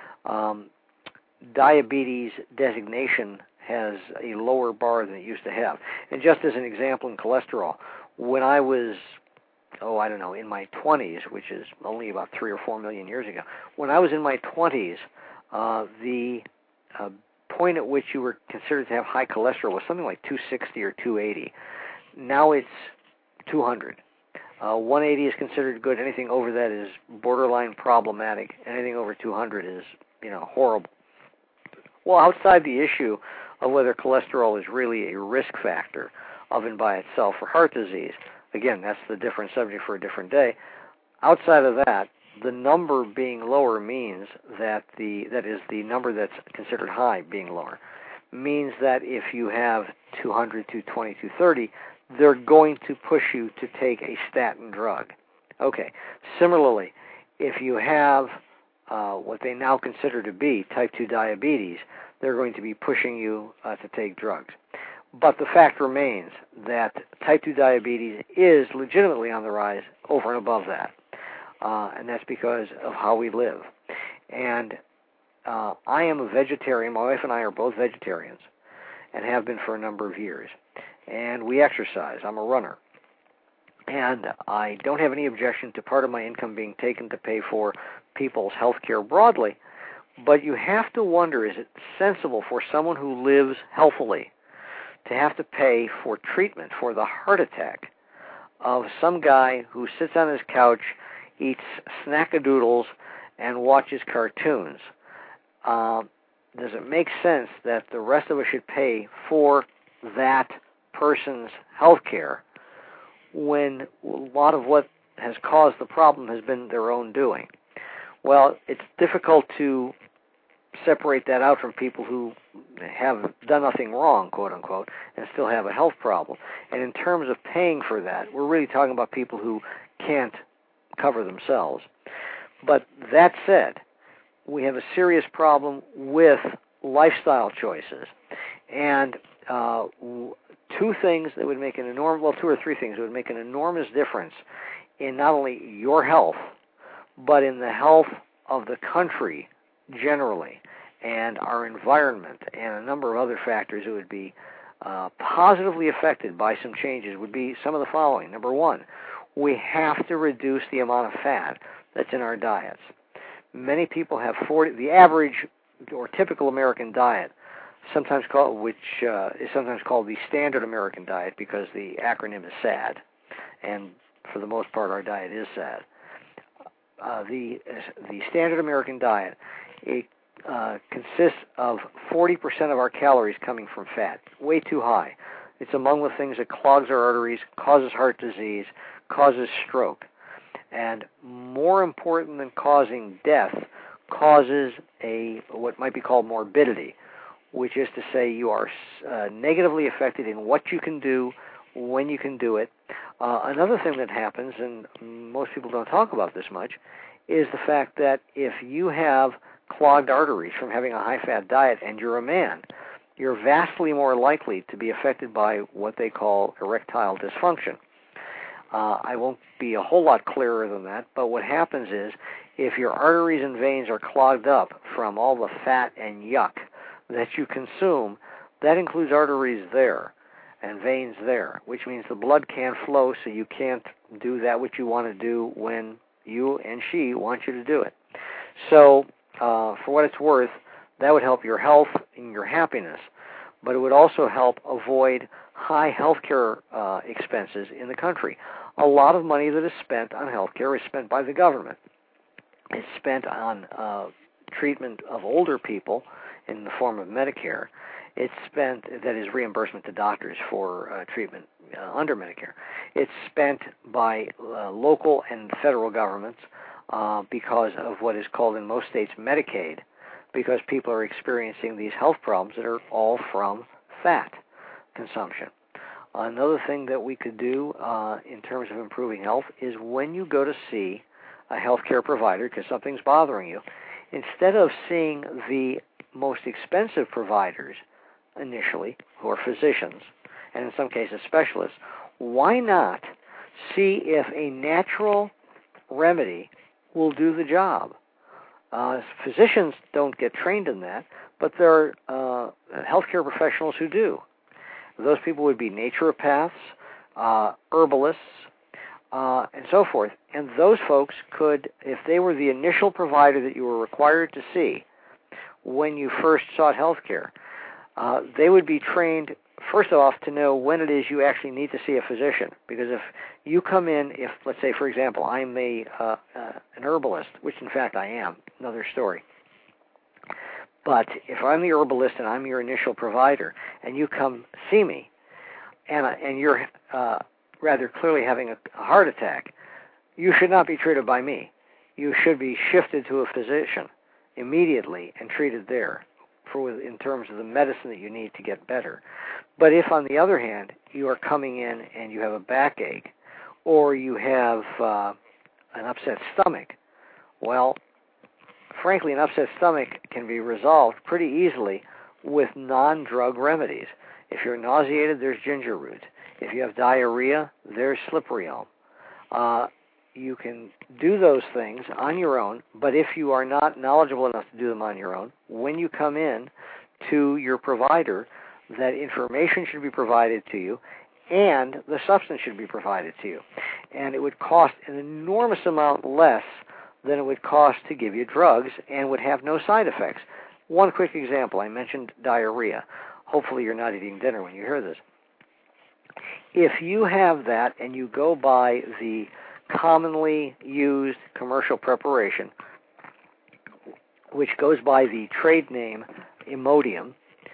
Diabetes designation has a lower bar than it used to have. And just as an example in cholesterol, when I was, in my 20s, which is only about 3 or 4 million years ago, when I was in my 20s, the point at which you were considered to have high cholesterol was something like 260 or 280. Now it's 200. 180 is considered good. Anything over that is borderline problematic. Anything over 200 is, horrible. Well, outside the issue of whether cholesterol is really a risk factor of and by itself for heart disease, again, that's the different subject for a different day. Outside of that, the number being lower means that is the number that's considered high being lower, means that if you have 200, 220, 230, they're going to push you to take a statin drug. Okay. Similarly, if you have what they now consider to be type 2 diabetes, they're going to be pushing you to take drugs. But the fact remains that type 2 diabetes is legitimately on the rise over and above that. And that's because of how we live. And I am a vegetarian. My wife and I are both vegetarians and have been for a number of years. And we exercise. I'm a runner. And I don't have any objection to part of my income being taken to pay for people's health care broadly. But you have to wonder, is it sensible for someone who lives healthily to have to pay for treatment for the heart attack of some guy who sits on his couch, eats snackadoodles, and watches cartoons? Does it make sense that the rest of us should pay for that person's health care when a lot of what has caused the problem has been their own doing? Well, it's difficult to separate that out from people who have done nothing wrong, quote unquote, and still have a health problem. And in terms of paying for that, we're really talking about people who can't cover themselves. But that said, we have a serious problem with lifestyle choices. And two or three things that would make an enormous difference in not only your health, but in the health of the country generally, and our environment, and a number of other factors that would be positively affected by some changes would be some of the following. Number one, we have to reduce the amount of fat that's in our diets. Many people have the average or typical American diet, which is sometimes called the standard American diet because the acronym is SAD, and for the most part our diet is SAD. The standard American diet, it consists of 40% of our calories coming from fat, way too high. It's among the things that clogs our arteries, causes heart disease, causes stroke. And more important than causing death, causes what might be called morbidity, which is to say you are negatively affected in what you can do, when you can do it. Another thing that happens, and most people don't talk about this much, is the fact that if you have clogged arteries from having a high-fat diet and you're a man, you're vastly more likely to be affected by what they call erectile dysfunction. I won't be a whole lot clearer than that, but what happens is if your arteries and veins are clogged up from all the fat and yuck that you consume, that includes arteries there and veins there, which means the blood can't flow, so you can't do that which you want to do when you and she want you to do it. So, for what it's worth, that would help your health and your happiness, but it would also help avoid high health care expenses in the country. A lot of money that is spent on health care is spent by the government. It's spent on treatment of older people in the form of Medicare. It's spent, that is reimbursement to doctors for treatment under Medicare. It's spent by local and federal governments because of what is called in most states Medicaid, because people are experiencing these health problems that are all from fat consumption. Another thing that we could do in terms of improving health is when you go to see a healthcare provider because something's bothering you, instead of seeing the most expensive providers initially, who are physicians, and in some cases specialists, why not see if a natural remedy will do the job? Physicians don't get trained in that, but there are healthcare professionals who do. Those people would be naturopaths, herbalists, and so forth. And those folks could, if they were the initial provider that you were required to see when you first sought health care, they would be trained, first off, to know when it is you actually need to see a physician. Because if you come in, let's say, for example, I'm an herbalist, which in fact I am, another story. But if I'm the herbalist and I'm your initial provider, and you come see me, and you're rather clearly having a heart attack, you should not be treated by me. You should be shifted to a physician immediately and treated there in terms of the medicine that you need to get better. But if, on the other hand, you are coming in and you have a backache or you have an upset stomach, well, frankly, an upset stomach can be resolved pretty easily with non-drug remedies. If you're nauseated, there's ginger root. If you have diarrhea, there's slippery elm. You can do those things on your own, but if you are not knowledgeable enough to do them on your own, when you come in to your provider, that information should be provided to you, and the substance should be provided to you. And it would cost an enormous amount less than it would cost to give you drugs, and would have no side effects. One quick example, I mentioned diarrhea. Hopefully you're not eating dinner when you hear this. If you have that and you go by the commonly used commercial preparation, which goes by the trade name Imodium,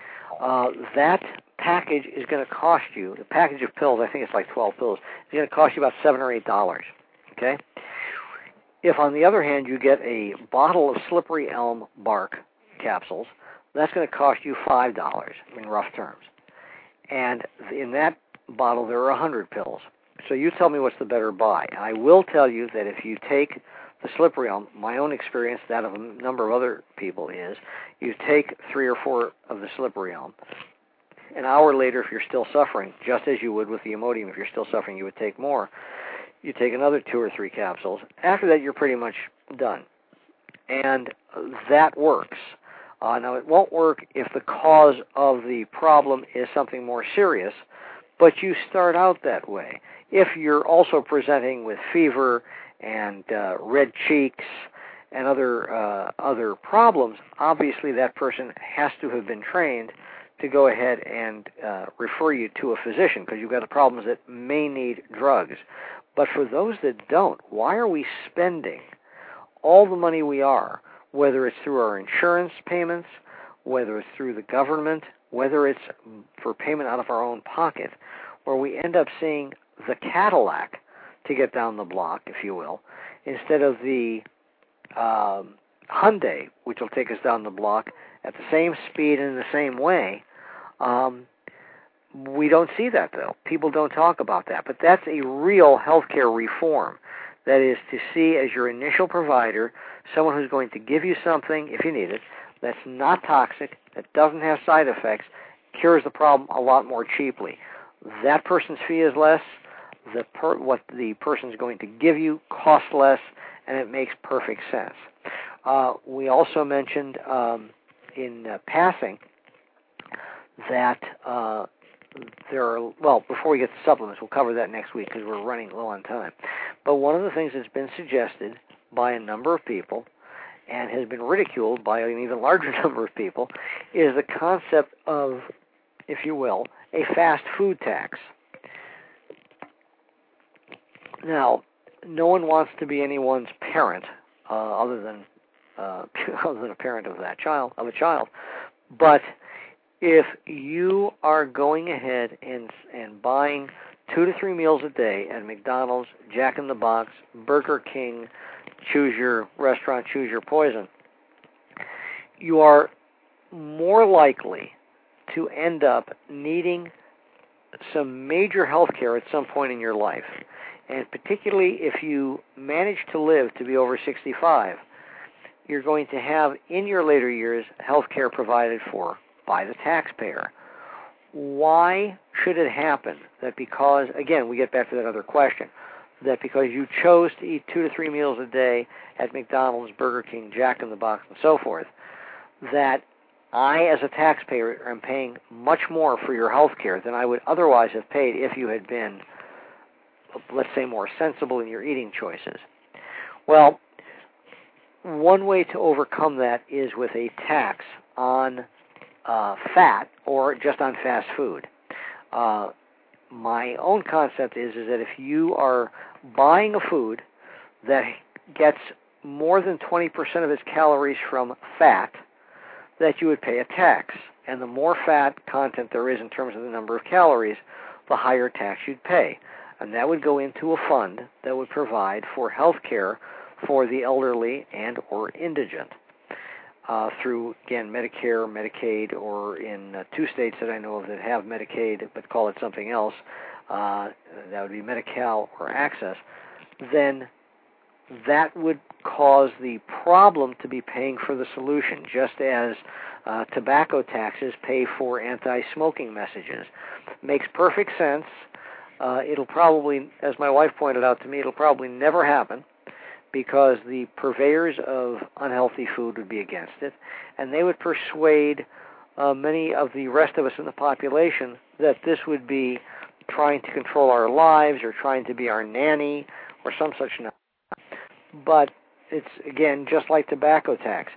that package is going to cost you, the package of pills, I think it's like 12 pills, is going to cost you about $7 or $8, okay? If, on the other hand, you get a bottle of slippery elm bark capsules, that's going to cost you $5 in rough terms. And in that bottle, there are 100 pills. So you tell me what's the better buy. And I will tell you that if you take the slippery elm, my own experience, that of a number of other people is, you take 3 or 4 of the slippery elm. An hour later, if you're still suffering, just as you would with the Imodium, if you're still suffering, you would take more. You take another 2 or 3 capsules. After that, you're pretty much done. And that works. Now, it won't work if the cause of the problem is something more serious, but you start out that way. If you're also presenting with fever and red cheeks and other problems, obviously that person has to have been trained to go ahead and refer you to a physician, because you've got problems that may need drugs. But for those that don't, why are we spending all the money we are, whether it's through our insurance payments, whether it's through the government, whether it's for payment out of our own pocket, where we end up seeing the Cadillac to get down the block, if you will, instead of the Hyundai, which will take us down the block at the same speed and in the same way. We don't see that, though. People don't talk about that. But that's a real healthcare reform. That is to see as your initial provider someone who's going to give you something, if you need it, that's not toxic, that doesn't have side effects, cures the problem a lot more cheaply. That person's fee is less. What the person's going to give you costs less, and it makes perfect sense. We also mentioned in passing that there are, well, before we get to supplements, we'll cover that next week because we're running low on time. But one of the things that's been suggested by a number of people and has been ridiculed by an even larger number of people is the concept of, if you will, a fast food tax. Now, no one wants to be anyone's parent other than a parent of a child. But if you are going ahead and buying 2 to 3 meals a day at McDonald's, Jack in the Box, Burger King, choose your restaurant, choose your poison, you are more likely to end up needing some major health care at some point in your life. And particularly if you manage to live to be over 65, you're going to have in your later years health care provided for by the taxpayer. Why should it happen that because, again, we get back to that other question, that because you chose to eat 2 to 3 meals a day at McDonald's, Burger King, Jack in the Box, and so forth, that I, as a taxpayer, am paying much more for your health care than I would otherwise have paid if you had been, let's say, more sensible in your eating choices? Well, one way to overcome that is with a tax on fat or just on fast food. My own concept is that if you are buying a food that gets more than 20% of its calories from fat, that you would pay a tax. And the more fat content there is in terms of the number of calories, the higher tax you'd pay. And that would go into a fund that would provide for health care for the elderly and or indigent through, again, Medicare, Medicaid, or in 2 states that I know of that have Medicaid but call it something else, that would be Medi-Cal or Access. Then that would cause the problem to be paying for the solution, just as tobacco taxes pay for anti-smoking messages. Makes perfect sense. It'll probably, as my wife pointed out to me, it'll probably never happen because the purveyors of unhealthy food would be against it, and they would persuade many of the rest of us in the population that this would be trying to control our lives or trying to be our nanny or some such nonsense. But it's, again, just like tobacco tax.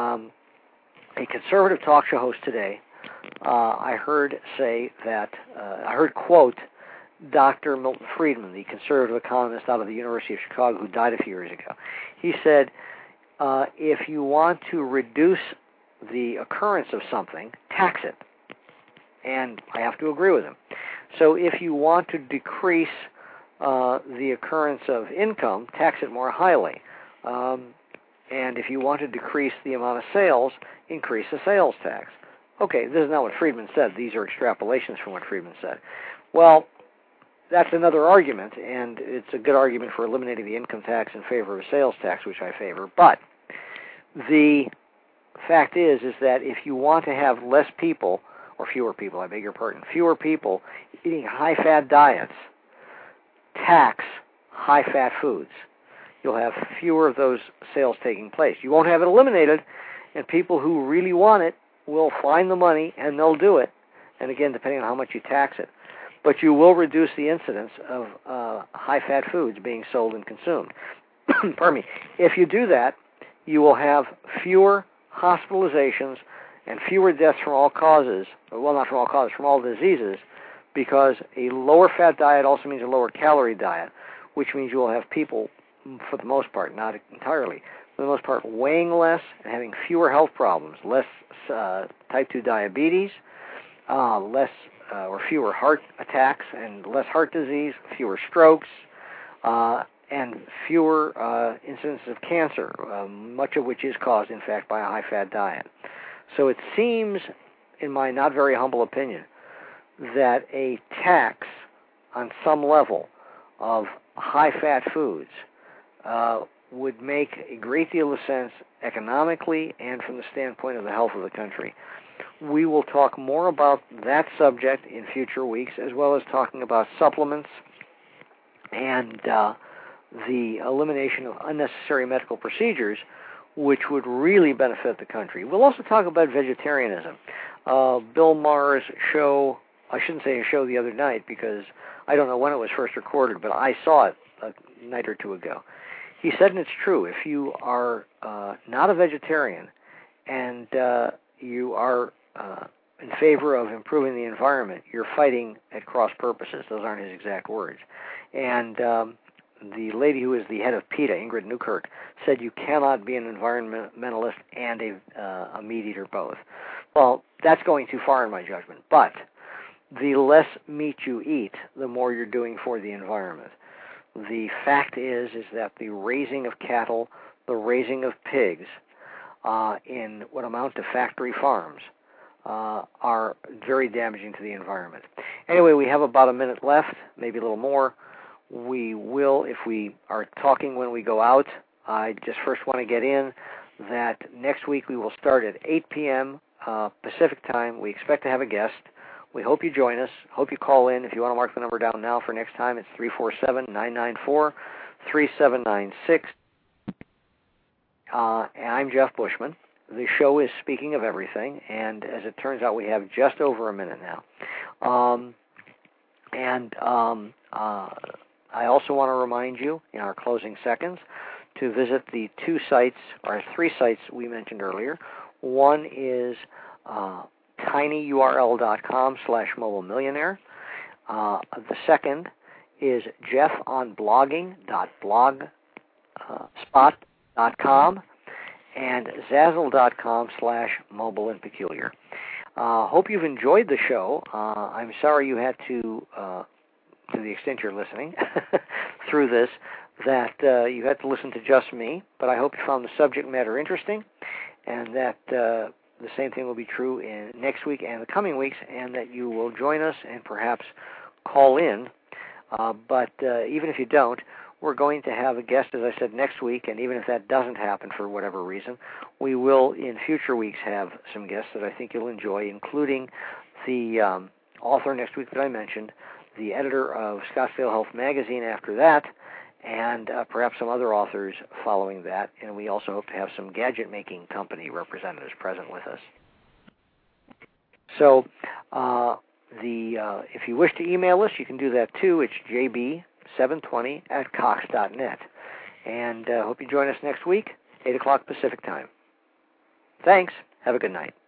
A conservative talk show host today, I heard say that, I heard quote Dr. Milton Friedman, the conservative economist out of the University of Chicago who died a few years ago. He said, if you want to reduce the occurrence of something, tax it. And I have to agree with him. So if you want to decrease the occurrence of income, tax it more highly. And if you want to decrease the amount of sales, increase the sales tax. Okay, this is not what Friedman said. These are extrapolations from what Friedman said. Well, that's another argument, and it's a good argument for eliminating the income tax in favor of a sales tax, which I favor. But the fact is that if you want to have less people, or fewer people, I beg your pardon, fewer people eating high-fat diets, tax high-fat foods. You'll have fewer of those sales taking place. You won't have it eliminated, and people who really want it will find the money, and they'll do it. And again, depending on how much you tax it. But you will reduce the incidence of high-fat foods being sold and consumed. Pardon me. If you do that, you will have fewer hospitalizations and fewer deaths from all causes, well, not from all causes, from all diseases, because a lower-fat diet also means a lower-calorie diet, which means you will have people, for the most part, not entirely, for the most part, weighing less and having fewer health problems, less type 2 diabetes, less or fewer heart attacks and less heart disease, fewer strokes, and fewer incidences of cancer, much of which is caused, in fact, by a high-fat diet. So it seems, in my not very humble opinion, that a tax on some level of high-fat foods would make a great deal of sense economically and from the standpoint of the health of the country. We will talk more about that subject in future weeks, as well as talking about supplements and the elimination of unnecessary medical procedures, which would really benefit the country. We'll also talk about vegetarianism. Bill Maher's show, I shouldn't say a show the other night because I don't know when it was first recorded, but I saw it a night or two ago. He said, and it's true, if you are not a vegetarian and you are in favor of improving the environment, you're fighting at cross purposes. Those aren't his exact words. And the lady who is the head of PETA, Ingrid Newkirk, said you cannot be an environmentalist and a meat eater both. Well, that's going too far in my judgment. But the less meat you eat, the more you're doing for the environment. The fact is that the raising of cattle, the raising of pigs in what amount to factory farms are very damaging to the environment. Anyway, we have about a minute left, maybe a little more. We will, if we are talking when we go out, I just first want to get in that next week we will start at 8 p.m. Pacific time. We expect to have a guest. We hope you join us. Hope you call in. If you want to mark the number down now for next time, it's 347-994-3796. And I'm Jeff Bushman. The show is Speaking of Everything, and as it turns out, we have just over a minute now. I also want to remind you, in our closing seconds, to visit the three sites we mentioned earlier. One is tinyurl.com/mobilemillionaire. The second is jeffonbloging.blogspot.com and zazzle.com/mobile-and-peculiar. Hope you've enjoyed the show. I'm sorry you had to the extent you're listening through this, that you had to listen to just me, but I hope you found the subject matter interesting, and that the same thing will be true in next week and the coming weeks, and that you will join us and perhaps call in. But even if you don't, we're going to have a guest, as I said, next week, and even if that doesn't happen for whatever reason, we will in future weeks have some guests that I think you'll enjoy, including the author next week that I mentioned, the editor of Scottsdale Health Magazine after that, and perhaps some other authors following that. And we also hope to have some gadget-making company representatives present with us. So if you wish to email us, you can do that too. It's jb720@cox.net. And hope you join us next week, 8 o'clock Pacific time. Thanks. Have a good night.